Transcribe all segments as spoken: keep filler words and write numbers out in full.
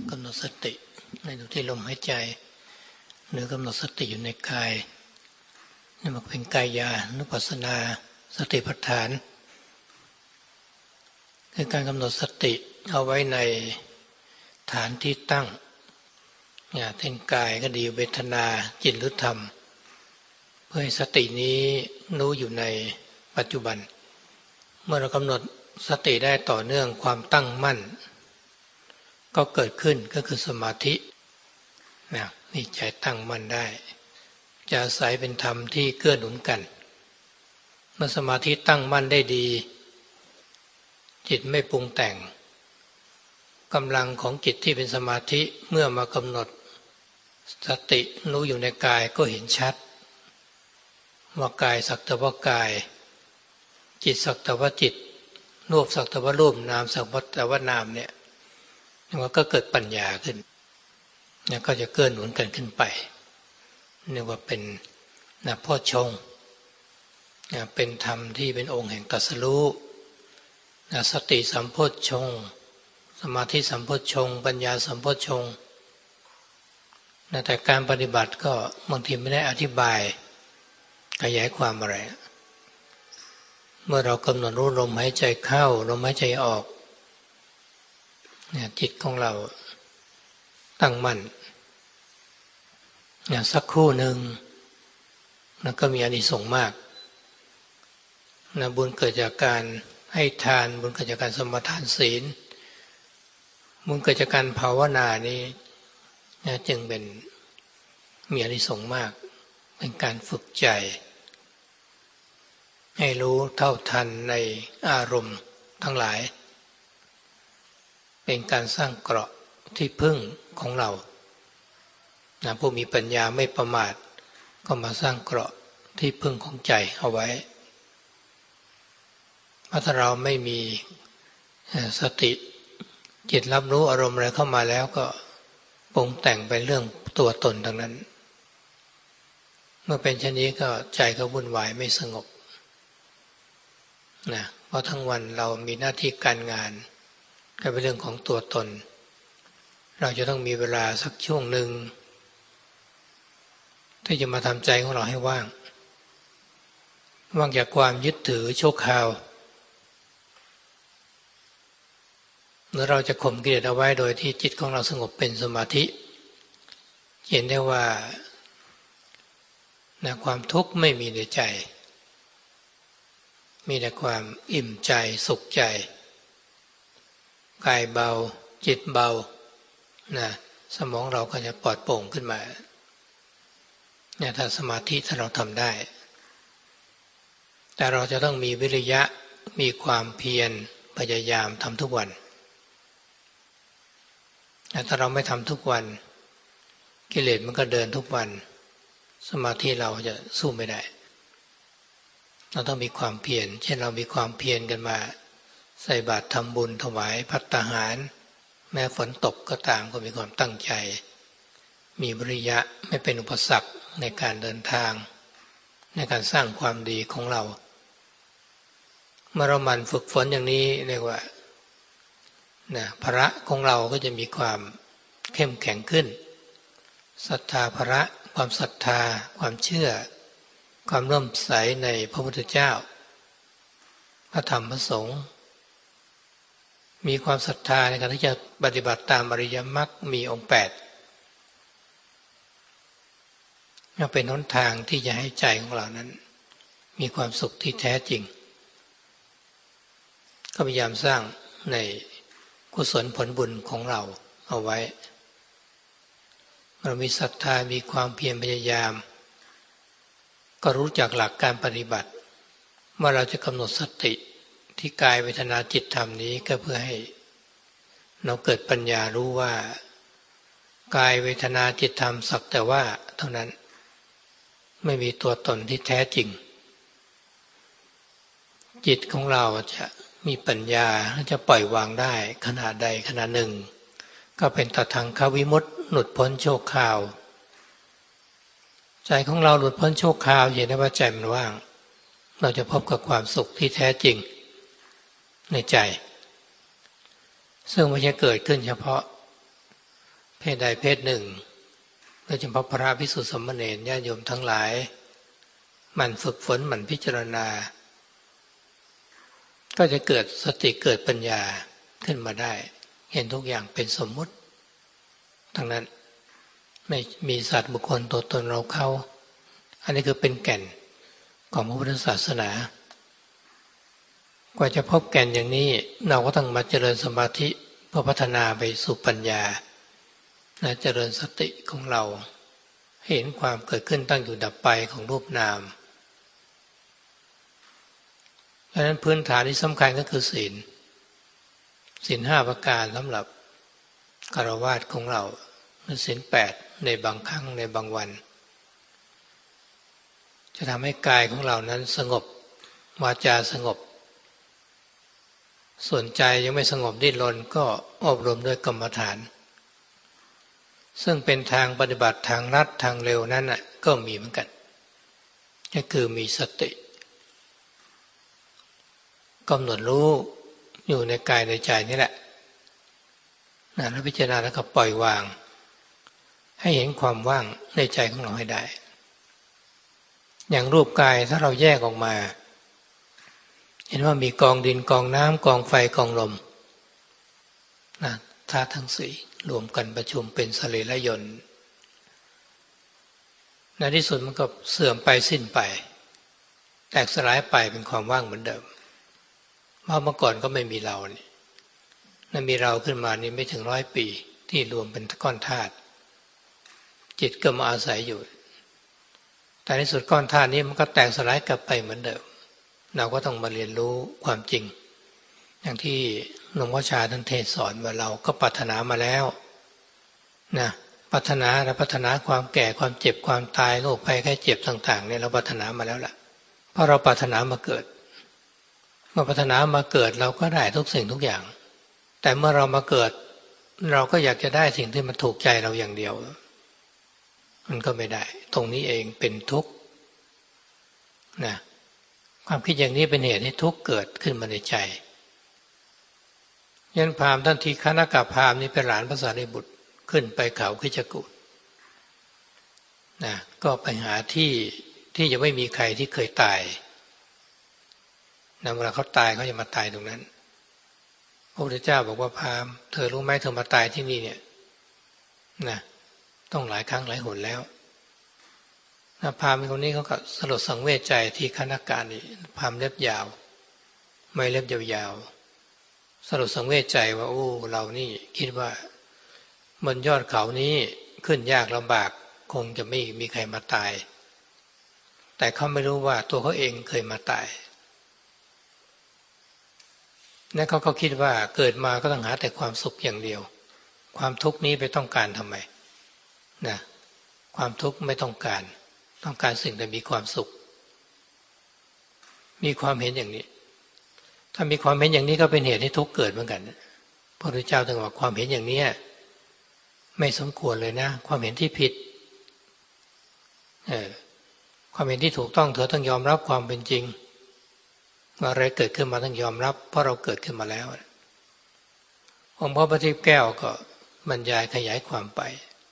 กำหนดสติในดูที่ลมหายใจหรือกำหนดสติอยู่ในกายนี่มันเป็นกายานุปัสสนาสติปัฏฐานคือการกำหนดสติเอาไว้ในฐานที่ตั้งเนี่ยเช่นกายก็ดีเวทนาจิตหรือธรรมเพื่อให้สตินี้รู้อยู่ในปัจจุบันเมื่อเรากำหนดสติได้ต่อเนื่องความตั้งมั่นก็เกิดขึ้นก็คือสมาธินะนี่ใจตั้งมั่นได้จะอาศัยเป็นธรรมที่เกื้อหนุนกันเมื่อสมาธิตั้งมั่นได้ดีจิตไม่ปรุงแต่งกำลังของจิตที่เป็นสมาธิเมื่อมากำหนดสติรู้อยู่ในกายก็เห็นชัดว่ากายสักแต่ว่ากายจิตสักแต่ว่าจิตรูปสักแต่ว่ารูปนามสักแต่ว่านามเนี่ยมันก็เกิดปัญญาขึ้นเนี่ยก็จะเกื้อหนุนกันขึ้นไปนี่ว่าเป็นนะพ่อชงนะเป็นธรรมที่เป็นองค์แห่งตรัสรู้นะสติสัมโพชฌงค์สมาธิสัมโพชฌงค์ปัญญาสัมโพชฌงค์นะแต่การปฏิบัติก็บางทีไม่ได้อธิบายขยายความอะไรเมื่อเรากำหนดรู้ลมหายใจเข้าลมหายใจออกเนี่ยจิตของเราตั้งมั่นเนี่ยสักครู่หนึ่งแล้วก็มีอานิสงส์มากนะบุญเกิดจากการให้ทานบุญเกิดจากการสมาทานศีลบุญเกิดจากการภาวนานี้นะจึงเป็นมีอานิสงส์มากเป็นการฝึกใจให้รู้เท่าทันในอารมณ์ทั้งหลายเป็นการสร้างเกราะที่พึ่งของเรานะผู้มีปัญญาไม่ประมาทก็มาสร้างเกราะที่พึ่งของใจเอาไว้ถ้าเราไม่มีสติจิตรับรู้อารมณ์อะไรเข้ามาแล้วก็ปรุงแต่งเป็นเรื่องตัวตนทั้งนั้นเมื่อเป็นเช่นนี้ก็ใจก็วุ่นวายไม่สงบนะเพราะทั้งวันเรามีหน้าที่การงานก็เป็นเรื่องของตัวตนเราจะต้องมีเวลาสักช่วงหนึ่งที่จะมาทำใจของเราให้ว่างว่างจากความยึดถือชั่วคราวเมื่อเราจะข่มกิเลสเอาไว้โดยที่จิตของเราสงบเป็นสมาธิเห็นได้ว่านะความทุกข์ไม่มีในใจมีแต่ความอิ่มใจสุขใจกายเบาจิตเบานะสมองเราก็จะปลอดโปร่งขึ้นมาเนี่ยถ้าสมาธิถ้าเราทำได้แต่เราจะต้องมีวิริยะมีความเพียรพยายามทำทุกวันแต่ถ้าเราไม่ทำทุกวันกิเลสมันก็เดินทุกวันสมาธิเราจะสู้ไม่ได้เราต้องมีความเพียรเช่นเรามีความเพียรกันมาใส่บาตรทำบุญถวายภัตตาหารแม้ฝนตกก็ตามก็มีความตั้งใจมีวิริยะไม่เป็นอุปสรรคในการเดินทางในการสร้างความดีของเราเมื่อเราหมั่นฝึกฝนอย่างนี้เรียกว่านะภระของเราก็จะมีความเข้มแข็งขึ้นศรัทธาภระความศรัทธาความเชื่อความเริ่อมใสในพระพุทธเจ้าพระธรรมพระสงฆ์มีความศรัทธาในการที่จะปฏิบัติตามอริยมรรคมีองค์แปดนี่เป็นหนทางที่จะให้ใจของเรานั้นมีความสุขที่แท้จริงก็พยายามสร้างในกุศลผลบุญของเราเอาไว้เรามีศรัทธามีความเพียรพยายามก็รู้จักหลักการปฏิบัติเมื่อเราจะกำหนดสติที่กายเวทนาจิตธรรมนี้ก็เพื่อให้เราเกิดปัญญารู้ว่ากายเวทนาจิตธรรมสักแต่ว่าเท่านั้นไม่มีตัวตนที่แท้จริงจิตของเราจะมีปัญญาจะปล่อยวางได้ขณะใดขณะหนึ่งก็เป็นตทังควิมุตติหลุดพ้นชั่วคราวใจของเราหลุดพ้นชั่วคราวเห็นได้ว่าใจมันว่างเราจะพบกับความสุขที่แท้จริงในใจซึ่งไม่ใช่เกิดขึ้นเฉพาะเพศใดเพศหนึ่งโดยเฉพาะพระภิกษุสามเณรญาติโยมทั้งหลายหมั่นฝึกฝนหมั่นพิจารณาก็จะเกิดสติเกิดปัญญาขึ้นมาได้เห็นทุกอย่างเป็นสมมุติทั้งนั้นไม่มีสัตว์บุคคลตัวตนเราเขาอันนี้คือเป็นแก่นของพระพุทธศาสนากว่าจะพบแก่นอย่างนี้เราก็ต้องมาเจริญสมาธิเพื่อพัฒนาไปสู่ปัญญาและเจริญสติของเราเห็นความเกิดขึ้นตั้งอยู่ดับไปของรูปนามดังนั้นพื้นฐานที่สำคัญก็คือศีลศีลห้าประการสำหรับฆราวาสของเราหรือศีลแปดในบางครั้งในบางวันจะทำให้กายของเรานั้นสงบวาจาสงบส่วนใจยังไม่สงบดิ้นรนก็อบรมด้วยกรรมฐานซึ่งเป็นทางปฏิบัติทางลัดทางเร็วนั้นน่ะก็มีเหมือนกันก็คือมีสติกำหนดรู้อยู่ในกายในใจนี่แหละนะแล้วพิจารณาแล้วก็ปล่อยวางให้เห็นความว่างในใจของเราให้ได้อย่างรูปกายถ้าเราแยกออกมาเห็นว่ามีกองดินกองน้ำกองไฟกองลมนะธาตุทั้งสี่รวมกันประชุมเป็นสรีระยนต์ในที่สุดมันก็เสื่อมไปสิ้นไปแตกสลายไปเป็นความว่างเหมือนเดิมเพราะเมื่อก่อนก็ไม่มีเรานี่นั่นมีเราขึ้นมานี่ไม่ถึงร้อยปีที่รวมเป็นก้อนธาตุจิตก็มาอาศัยอยู่แต่ในสุดก้อนธาตุนี้มันก็แตกสลายกลับไปเหมือนเดิมเราก็ต้องมาเรียนรู้ความจริงอย่างที่หลวงพ่อชาท่านเทศสอนว่าเราก็ปรารถนามาแล้วนะปรารถนาและปรารถนาความแก่ความเจ็บความตายโรคภัยไข้เจ็บต่างๆเนี่ยเราปรารถนามาแล้วล่ะเพราะเราปรารถนามาเกิดเมื่อปรารถนามาเกิดเราก็ได้ทุกสิ่งทุกอย่างแต่เมื่อเรามาเกิดเราก็อยากจะได้สิ่งที่มันถูกใจเราอย่างเดียวมันก็ไม่ได้ตรงนี้เองเป็นทุกข์นะความคิดอย่างนี้เป็นเหตุให้ทุกข์เกิดขึ้นมาในใจยันพราหมณ์ท่านทีฆนกะพราหมณ์นี่เป็นหลานพระสารีบุตรขึ้นไปเขาคิชกูฏนะก็ไปหาที่ที่ยังไม่มีใครที่เคยตายนะเวลาเขาตายเขาจะมาตายตรงนั้นพระพุทธเจ้าบอกว่าพราหมณ์เธอรู้ไหมเธอมาตายที่นี่เนี่ยนะต้องหลายครั้งหลายหนแล้วนะพราหมณ์คนนี้เขาก็สลดสังเวชใจที่ฆนกะนี่พราหมณ์เล็บยาวไม่เล็บยาวๆสลดสังเวชใจว่าโอ้เรานี่คิดว่าบนยอดเขานี้ขึ้นยากลำบากคงจะไม่มีใครมาตายแต่เขาไม่รู้ว่าตัวเขาเองเคยมาตายนั่นเขาก็คิดว่าเกิดมาก็ต้องหาแต่ความสุขอย่างเดียวความทุกข์นี้ไปต้องการทำไมนะความทุกข์ไม่ต้องการต้องการสิ่งที่มีความสุขมีความเห็นอย่างนี้ถ้ามีความเห็นอย่างนี้ก็เป็นเหตุให้ทุกข์เกิดเหมือนกันพระพุทธเจ้าถึงว่าความเห็นอย่างนี้ไม่สมควรเลยนะความเห็นที่ผิดเออความเห็นที่ถูกต้องเธอต้องยอมรับความเป็นจริงว่าอะไรเกิดขึ้นมาต้องยอมรับเพราะเราเกิดขึ้นมาแล้วองค์พระปฏิปแก้วก็บรรยายขยายความไป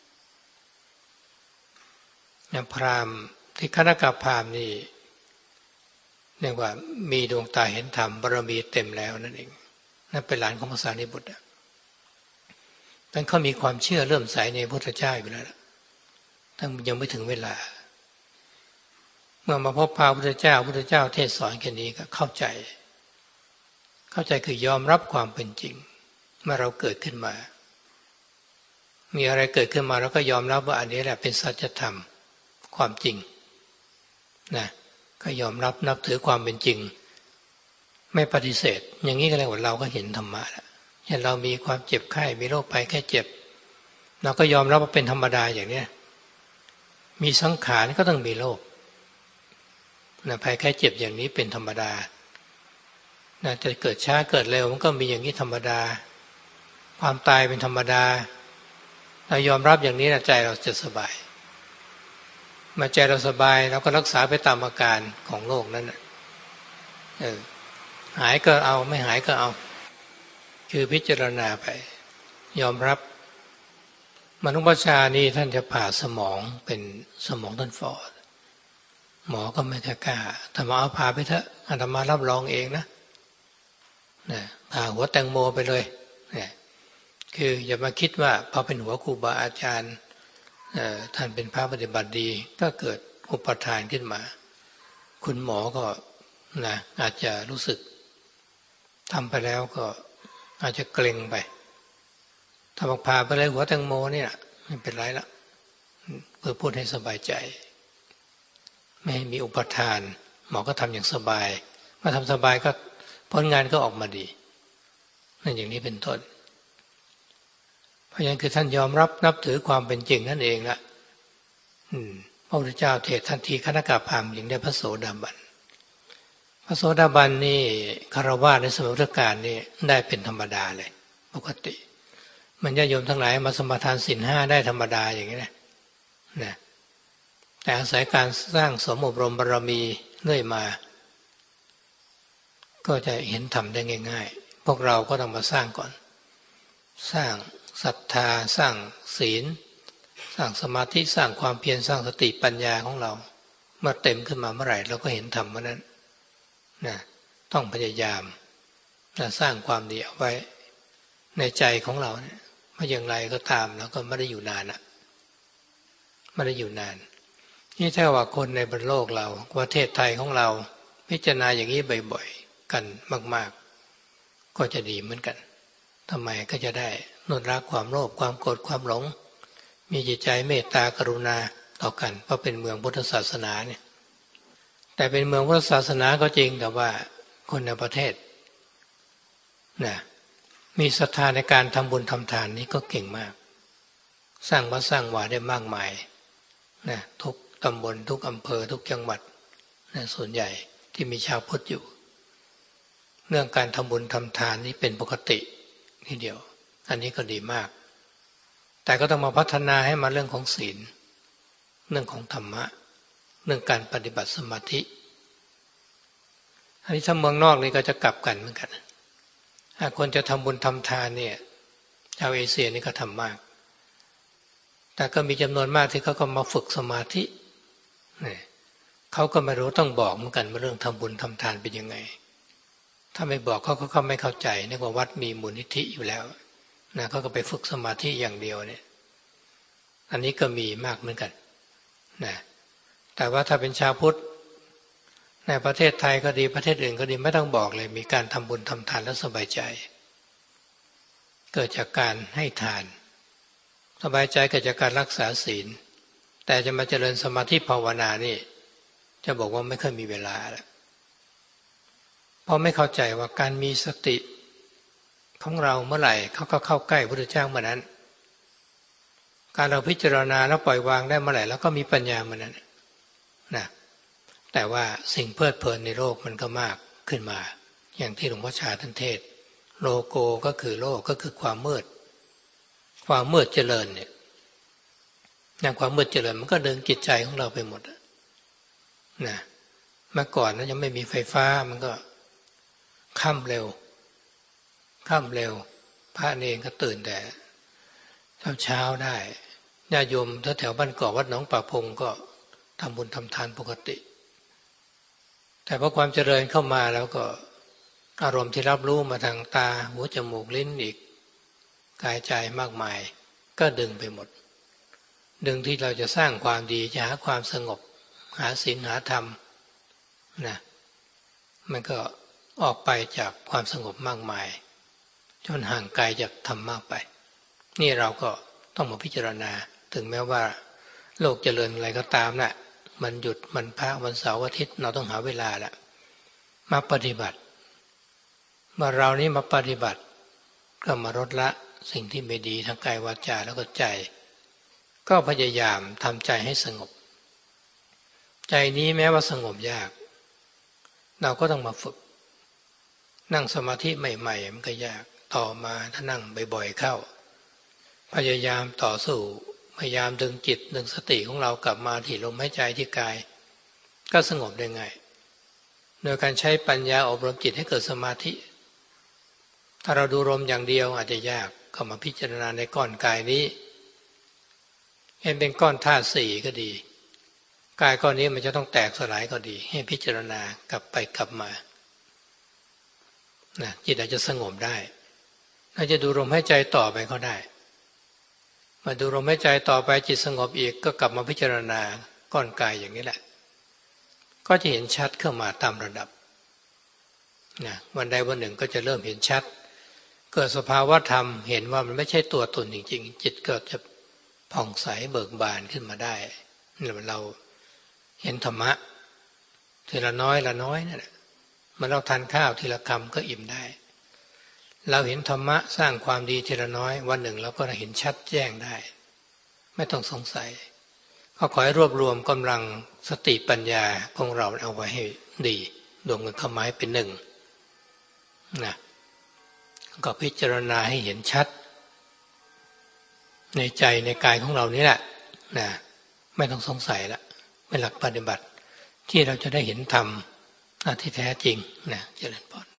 พราหมณ์ที่คณกะพราหมณ์นี่เรียกว่ามีดวงตาเห็นธรรมบารมีเต็มแล้วนั่นเองนั่นเป็นหลานของพระสารีบุตรแต่เขามีความเชื่อเริ่มใสในพระพุทธเจ้าอยู่แล้วทั้งยังไม่ถึงเวลาเมื่อมาพบพระพุทธเจ้าพระพุทธเจ้าเทศสอนแค่นี้ก็เข้าใจเข้าใจคือยอมรับความเป็นจริงเมื่อเราเกิดขึ้นมามีอะไรเกิดขึ้นมาเราก็ยอมรับว่าอันนี้แหละเป็นสัจธรรมความจริงนะก็ยอมรับนับถือความเป็นจริงไม่ปฏิเสธอย่างนี้ก็เรียกว่าเราก็เห็นธรรมะแล้วเห็นเรามีความเจ็บไข้มีโรคภัยแค่เจ็บเราก็ยอมรับว่าเป็นธรรมดาอย่างนี้มีสังขารก็ต้องมีโรคนะภัยแค่เจ็บอย่างนี้เป็นธรรมดานะจะเกิดช้าเกิดเร็วมันก็มีอย่างนี้ธรรมดาความตายเป็นธรรมดาเรายอมรับอย่างนี้นะใจเราจะสบายมาใจเราสบายเราก็รักษาไปตามอาการของโรคนั้นเออหายก็เอาไม่หายก็เอาคือพิจารณาไปยอมรับมนุษย์ประชานี่ท่านจะผ่าสมองเป็นสมองท่านฟอหมอก็ไม่กล้าถ้ามาเอาผ่าไปเถอะอาตมารับรองเองนะนะผ่าหัวแตงโมไปเลยเนี่ยคืออย่ามาคิดว่าพอเป็นหัวครูบาอาจารย์ท่านเป็นพระปฏิบัติดีก็เกิดอุปทานขึ้นมาคุณหมอก็นะอาจจะรู้สึกทำไปแล้วก็อาจจะเกรงไปถ้าบอกผ่าไปเลยหัวแตงโมเนี่ยไม่เป็นไรละเพื่อพูดให้สบายใจไม่ให้มีอุปทานหมอก็ทำอย่างสบายเมื่อทำสบายก็ผลงานก็ออกมาดีนั่นอย่างนี้เป็นต้นเพราะฉะนั้นคือท่านยอมรับนับถือความเป็นจริงนั่นเองละพระพุทธเจ้าเทศทันทีคณกะพราหมณ์จึงได้พระโสดาบันพระโสดาบันนี่คฤหัสถ์ในสมัยพุทธกาลนี่ได้เป็นธรรมดาเลยปกติมันญาติโยมทั้งหลายมาสมาทานศีลห้าได้ธรรมดาอย่างนี้นะนะแต่อาศัยการสร้างสมอบรมบารมีเรื่อยมาก็จะเห็นธรรมได้ง่ายๆพวกเราก็ต้องมาสร้างก่อนสร้างศรัทธาสร้างศีลสร้างสมาธิสร้างความเพียรสร้างสติปัญญาของเราเมื่อเต็มขึ้นมาเมื่อไหร่เราก็เห็นธรรมเมื่อนั้นนะต้องพยายามนะสร้างความดีเอาไว้ในใจของเราเนี่ยไม่อย่างไรก็ตามแล้วก็ไม่ได้อยู่นานอะไม่ได้อยู่นานนี่ถ้าว่าคนในบนโลกเราประเทศไทยของเราพิจารณาอย่างนี้บ่อยๆกันมากๆก็จะดีเหมือนกันทำไมก็จะได้ลดละความโลภความโกรธความหลงมีจิตใจเมตตากรุณาต่อกันเพราะเป็นเมืองพุทธศาสนาเนี่ยแต่เป็นเมืองพุทธศาสนาก็จริงแต่ว่าคนในประเทศนะมีศรัทธาในการทำบุญทำทานนี้ก็เก่งมากสร้างวัดสร้างวาได้มากมายนะทุกตำบลทุกอำเภอทุกจังหวัดนะส่วนใหญ่ที่มีชาวพุทธอยู่เรื่องการทำบุญทำทานนี้เป็นปกติทีเดียวอันนี้ก็ดีมากแต่ก็ต้องมาพัฒนาให้มาเรื่องของศีลเรื่องของธรรมะเรื่องการปฏิบัติสมาธิอันนี้ถ้าเมืองนอกนี่ก็จะกลับกันเหมือนกันถ้าคนจะทำบุญทำทานเนี่ยชาวเอเชียนี่ก็ทำมากแต่ก็มีจำนวนมากที่เขาก็มาฝึกสมาธิเนี่ยเขาก็ไม่รู้ต้องบอกเหมือนกันว่าเรื่องทำบุญทำทานเป็นยังไงถ้าไม่บอกเขาเขาไม่เข้าใจนึกว่าวัดมีมูลนิธิอยู่แล้วนะเขาก็ไปฝึกสมาธิอย่างเดียวเนี่ยอันนี้ก็มีมากเหมือนกันนะแต่ว่าถ้าเป็นชาวพุทธในประเทศไทยก็ดีประเทศอื่นก็ดีไม่ต้องบอกเลยมีการทำบุญทำทานแล้วสบายใจเกิดจากการให้ทานสบายใจเกิดจากการรักษาศีลแต่จะมาเจริญสมาธิภาวนานี่จะบอกว่าไม่ค่อยมีเวลาแล้วเพราะไม่เข้าใจว่าการมีสติของเราเมื่อไหร่เขาก็เข้าใกล้พระพุทธเจ้าเมื่อนั้นการเราพิจารณาแล้วปล่อยวางได้เมื่อไหร่แล้วก็มีปัญญาเมื่อนั้นนะแต่ว่าสิ่งเพลิดเพลินในโลกมันก็มากขึ้นมาอย่างที่หลวงพ่อชาท่านเทศโลโกก็คือโลกก็คือความมืดความมืดเจริญเนี่ยอย่างความมืดเจริญมันก็ดึงจิตใจของเราไปหมดนะเมื่อก่อนนั้นยังไม่มีไฟฟ้ามันก็ค่ำเร็วค่ำเร็วพระเนรก็ตื่นแต่เช้าเช้าได้ญาติโยมแถวๆบ้านเกาะวัดหนองป่าพงก็ทำบุญทำทานปกติแต่พอความเจริญเข้ามาแล้วก็อารมณ์ที่รับรู้มาทางตาหูจมูกลิ้นอีกกายใจมากมายก็ดึงไปหมดดึงที่เราจะสร้างความดีจะหาความสงบหาศีลหาธรรมนะมันก็ออกไปจากความสงบมากมายจนห่างไกลจากธรรมมากไปนี่เราก็ต้องมาพิจารณาถึงแม้ว่าโลกเจริญอะไรก็ตามนะ่ะมันหยุดมันพักวันเสาร์อาทิตย์เราต้องหาเวลาละมาปฏิบัติเมื่อเรานี้มาปฏิบัติก็มาลดละสิ่งที่ไม่ดีทั้งกายวาจาแล้วก็ใจก็พยายามทำใจให้สงบใจนี้แม้ว่าสงบยากเราก็ต้องมาฝึกนั่งสมาธิใหม่ๆมันก็ยากต่อมาถ้านั่งบ่อยๆเข้าพยายามต่อสู้พยายามดึงจิตดึงสติของเรากลับมาที่ลมหายใจที่กายก็สงบได้ง่ายโดยการใช้ปัญญาอบรมจิตให้เกิดสมาธิถ้าเราดูลมอย่างเดียวอาจจะยากเข้ามาพิจารณาในก้อนกายนี้เห็นเป็นก้อนธาตุสี่ก็ดีกายก้อนนี้มันจะต้องแตกสลายก็ดีให้พิจารณากลับไปกลับมานะจิตอาจจะสงบได้อาจจะดูลมหายใจต่อไปก็ได้มาดูลมหายใจต่อไปจิตสงบอีกก็กลับมาพิจารณาก้อนกายอย่างนี้แหละก็จะเห็นชัดเข้ามาตามระดับนะวันใดวันหนึ่งก็จะเริ่มเห็นชัดเกิดสภาวะธรรมเห็นว่ามันไม่ใช่ตัวตนจริงๆจิตก็จะผ่องใสเบิกบานขึ้นมาได้นี่เราเห็นธรรมะทีละน้อยละน้อยนั่นแหละเมื่อเราทานข้าวทีละคำก็อิ่มได้เราเห็นธรรมะสร้างความดีทีละน้อยวันหนึ่งเราก็เห็นชัดแจ้งได้ไม่ต้องสงสัยก็ขอให้รวบรวมกำลังสติปัญญาของเราเอาไว้ให้ดีรวมกันเข้ามาให้เป็นหนึ่งนะก็พิจารณาให้เห็นชัดในใจในกายของเรานี่แหละนะไม่ต้องสงสัยละเป็นหลักปฏิบัติที่เราจะได้เห็นธรรมที่แท้จริงนะเจริญพร